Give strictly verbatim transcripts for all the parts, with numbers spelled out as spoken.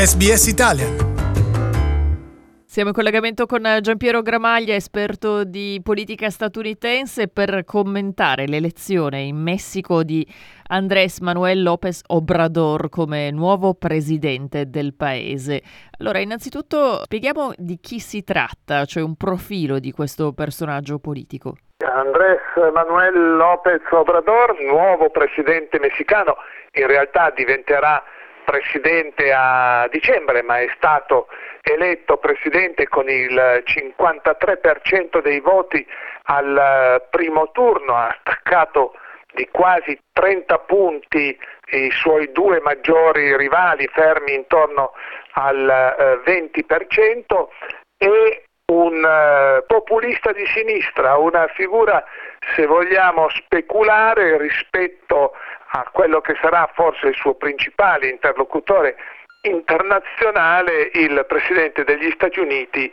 S B S Italian. Siamo in collegamento con Giampiero Gramaglia, esperto di politica statunitense, per commentare l'elezione in Messico di Andrés Manuel López Obrador come nuovo presidente del paese. Allora, innanzitutto spieghiamo di chi si tratta, cioè un profilo di questo personaggio politico. Andrés Manuel López Obrador, nuovo presidente messicano, in realtà diventerà presidente a dicembre, ma è stato eletto presidente con il cinquantatré per cento dei voti al primo turno, ha staccato di quasi trenta punti i suoi due maggiori rivali fermi intorno al venti per cento, e un populista di sinistra, una figura, se vogliamo speculare, rispetto a quello che sarà forse il suo principale interlocutore internazionale, il presidente degli Stati Uniti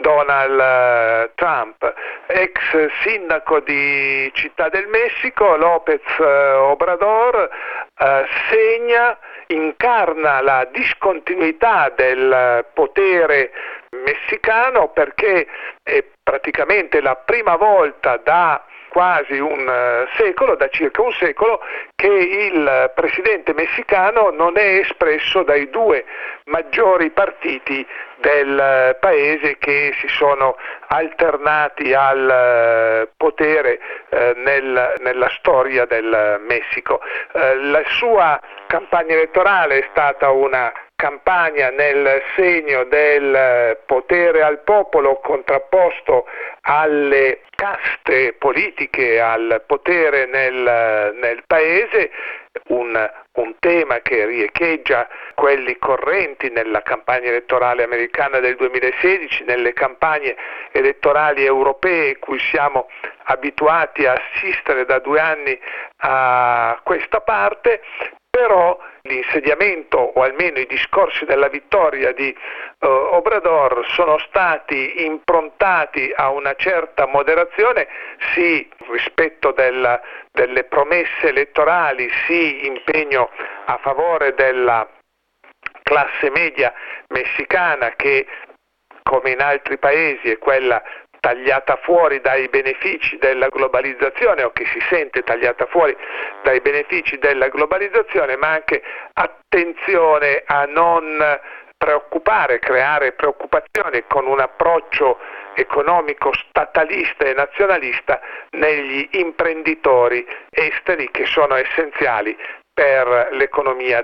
Donald Trump. Ex sindaco di Città del Messico, López Obrador eh, segna, incarna la discontinuità del potere messicano, perché è praticamente la prima volta da quasi un uh, secolo, da circa un secolo, che il presidente messicano non è espresso dai due maggiori partiti del uh, paese che si sono alternati al uh, potere uh, nel, nella storia del Messico. Uh, la sua campagna elettorale è stata una campagna nel segno del potere al popolo contrapposto alle caste politiche, al potere nel, nel paese, un, un tema che riecheggia quelli correnti nella campagna elettorale americana del duemilasedici, nelle campagne elettorali europee cui siamo abituati a assistere da due anni a questa parte. Però l'insediamento, o almeno i discorsi della vittoria di uh, Obrador, sono stati improntati a una certa moderazione, sì rispetto della, delle promesse elettorali, sì impegno a favore della classe media messicana che, come in altri paesi, è quella tagliata fuori dai benefici della globalizzazione, o che si sente tagliata fuori dai benefici della globalizzazione, ma anche attenzione a non preoccupare, creare preoccupazione con un approccio economico statalista e nazionalista negli imprenditori esteri, che sono essenziali per l'economia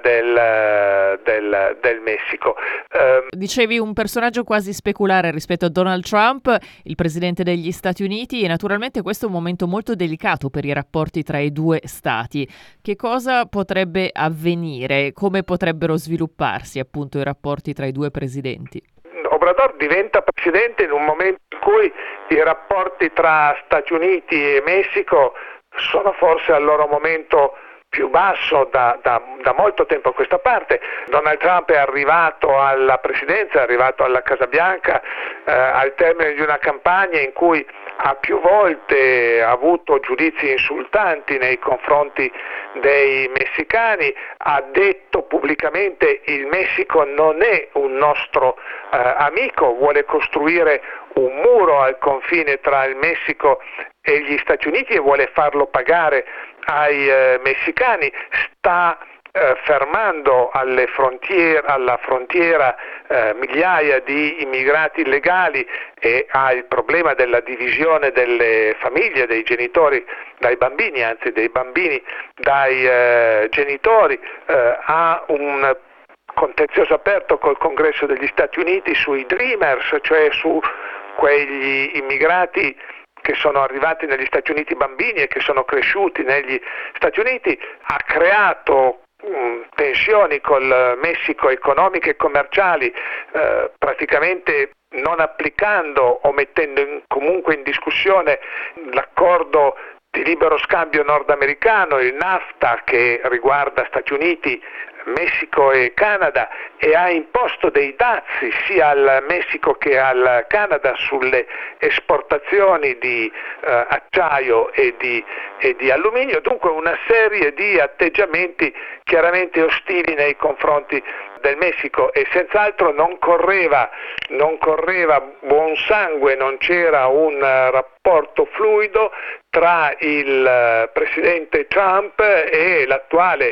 del, del, del Messico. Uh, Dicevi un personaggio quasi speculare rispetto a Donald Trump, il presidente degli Stati Uniti, e naturalmente questo è un momento molto delicato per i rapporti tra i due stati. Che cosa potrebbe avvenire? Come potrebbero svilupparsi appunto i rapporti tra i due presidenti? Obrador diventa presidente in un momento in cui i rapporti tra Stati Uniti e Messico sono forse al loro momento più basso da, da, da molto tempo a questa parte. Donald Trump è arrivato alla presidenza, è arrivato alla Casa Bianca eh, al termine di una campagna in cui ha più volte avuto giudizi insultanti nei confronti dei messicani, ha detto pubblicamente: il Messico non è un nostro eh, amico, vuole costruire un muro al confine tra il Messico e gli Stati Uniti e vuole farlo pagare ai eh, messicani, sta eh, fermando alle frontiere, alla frontiera eh, migliaia di immigrati illegali, e ha il problema della divisione delle famiglie, dei genitori dai bambini, anzi dei bambini dai eh, genitori, eh, ha un contenzioso aperto col Congresso degli Stati Uniti sui Dreamers, cioè su quegli immigrati che sono arrivati negli Stati Uniti bambini e che sono cresciuti negli Stati Uniti, ha creato um, tensioni col Messico economiche e commerciali, eh, praticamente non applicando o mettendo in, comunque in discussione l'accordo di libero scambio nordamericano, il NAFTA, che riguarda Stati Uniti, Messico e Canada, e ha imposto dei dazi sia al Messico che al Canada sulle esportazioni di eh, acciaio e di, e di alluminio, dunque una serie di atteggiamenti chiaramente ostili nei confronti del Messico e senz'altro non correva, non correva buon sangue, non c'era un rapporto fluido tra il presidente Trump e l'attuale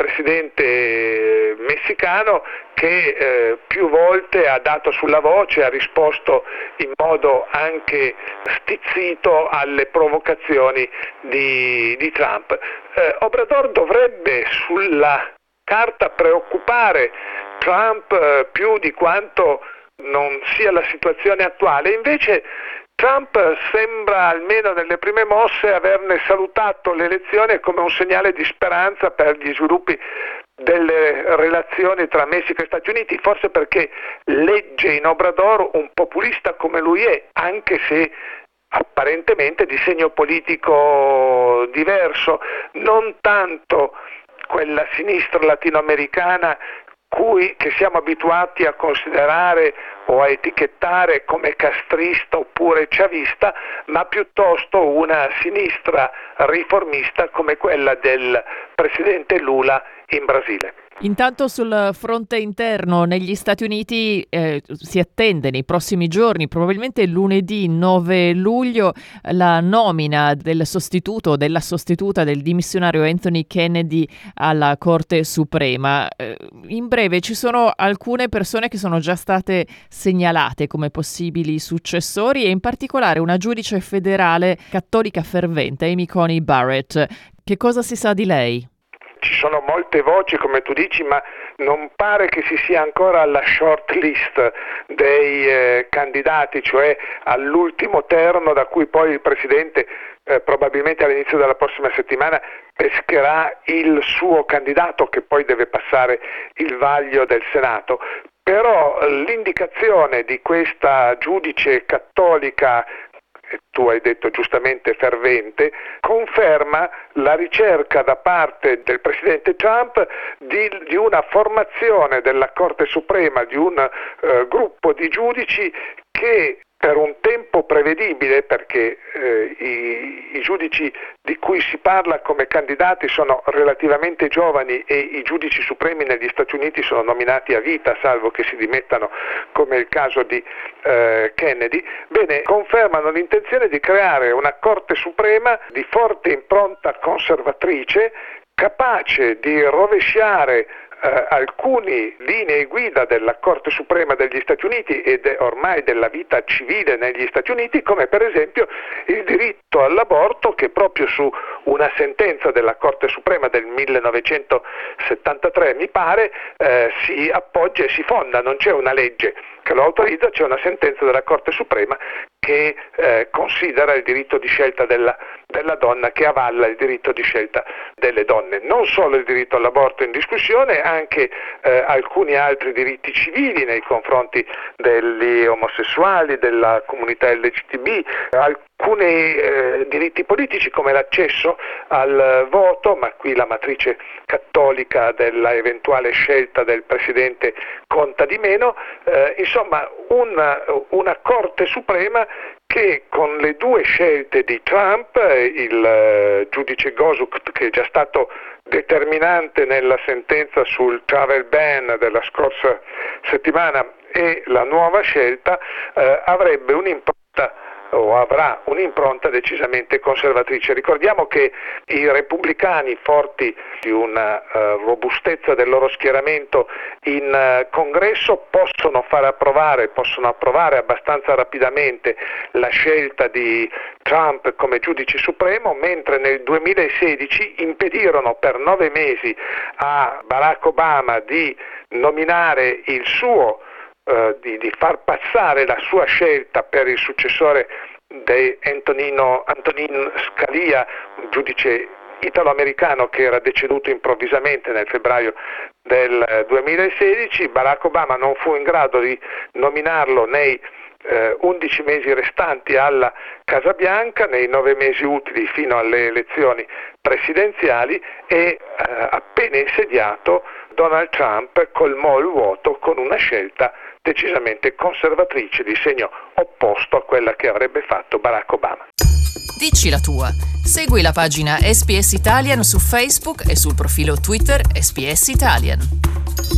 presidente messicano che eh, più volte ha dato sulla voce, ha risposto in modo anche stizzito alle provocazioni di, di Trump. Eh, Obrador dovrebbe sulla carta preoccupare Trump eh, più di quanto non sia la situazione attuale, invece Trump sembra, almeno nelle prime mosse, averne salutato l'elezione come un segnale di speranza per gli sviluppi delle relazioni tra Messico e Stati Uniti, forse perché legge in Obrador un populista come lui è, anche se apparentemente di segno politico diverso, non tanto quella sinistra latinoamericana cui che siamo abituati a considerare o a etichettare come castrista oppure chavista, ma piuttosto una sinistra riformista come quella del presidente Lula in Brasile. Intanto sul fronte interno negli Stati Uniti eh, si attende nei prossimi giorni, probabilmente lunedì nove luglio, la nomina del sostituto o della sostituta del dimissionario Anthony Kennedy alla Corte Suprema. Eh, in breve, ci sono alcune persone che sono già state segnalate come possibili successori e in particolare una giudice federale cattolica fervente, Amy Coney Barrett. Che cosa si sa di lei? Ci sono molte voci, come tu dici, ma non pare che si sia ancora alla short list dei eh, candidati, cioè all'ultimo terno da cui poi il Presidente eh, probabilmente all'inizio della prossima settimana pescherà il suo candidato che poi deve passare il vaglio del Senato. Però l'indicazione di questa giudice cattolica, tu hai detto giustamente fervente, conferma la ricerca da parte del presidente Trump di, di una formazione della Corte Suprema, di un eh, gruppo di giudici che per un tempo prevedibile, perché eh, i, i giudici di cui si parla come candidati sono relativamente giovani e i giudici supremi negli Stati Uniti sono nominati a vita, salvo che si dimettano, come il caso di eh, Kennedy, bene, confermano l'intenzione di creare una Corte Suprema di forte impronta conservatrice, capace di rovesciare Uh, alcune linee guida della Corte Suprema degli Stati Uniti e de, ormai della vita civile negli Stati Uniti, come per esempio il diritto all'aborto, che proprio su una sentenza della Corte Suprema del millenovecentosettantatré, mi pare, eh, si appoggia e si fonda. Non c'è una legge che lo autorizza, c'è una sentenza della Corte Suprema che eh, considera il diritto di scelta della, della donna, che avalla il diritto di scelta delle donne. Non solo il diritto all'aborto in discussione, anche eh, alcuni altri diritti civili nei confronti degli omosessuali, della comunità L G B T, alcuni eh, diritti politici come l'accesso al voto, ma qui la matrice cattolica della eventuale scelta del presidente conta di meno, eh, insomma una, una Corte Suprema che con le due scelte di Trump, il eh, giudice Gorsuch, che è già stato determinante nella sentenza sul travel ban della scorsa settimana, e la nuova scelta, eh, avrebbe un'impronta o avrà un'impronta decisamente conservatrice. Ricordiamo che i repubblicani, forti di una uh, robustezza del loro schieramento in uh, Congresso, possono far approvare, possono approvare abbastanza rapidamente la scelta di Trump come giudice supremo, mentre nel duemilasedici impedirono per nove mesi a Barack Obama di nominare il suo Uh, di, di far passare la sua scelta per il successore di Antonino, Antonin Scalia, un giudice italo-americano che era deceduto improvvisamente nel febbraio del duemilasedici. Barack Obama non fu in grado di nominarlo nei eh, undici mesi restanti alla Casa Bianca, nei nove mesi utili fino alle elezioni presidenziali, e eh, appena insediato Donald Trump colmò il vuoto con una scelta decisamente conservatrice di segno opposto a quella che avrebbe fatto Barack Obama. Dici la tua. Segui la pagina S B S Italian su Facebook e sul profilo Twitter S B S Italian.